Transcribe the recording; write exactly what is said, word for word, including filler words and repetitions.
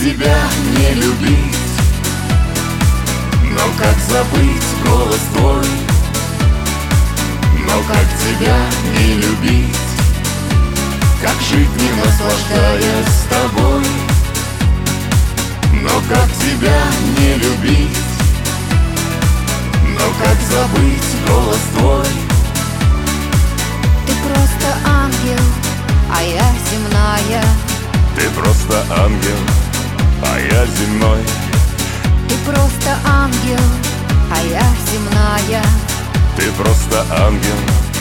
тебя не любить? Но как забыть голос твой? Но как тебя не любить? Как жить, не наслаждаясь с тобой? Но как тебя не любить? Но как забыть голос твой? Ты просто ангел, а я земная. Ты просто ангел, а я земной. Ты просто ангел, а я земная. Ты просто ангел,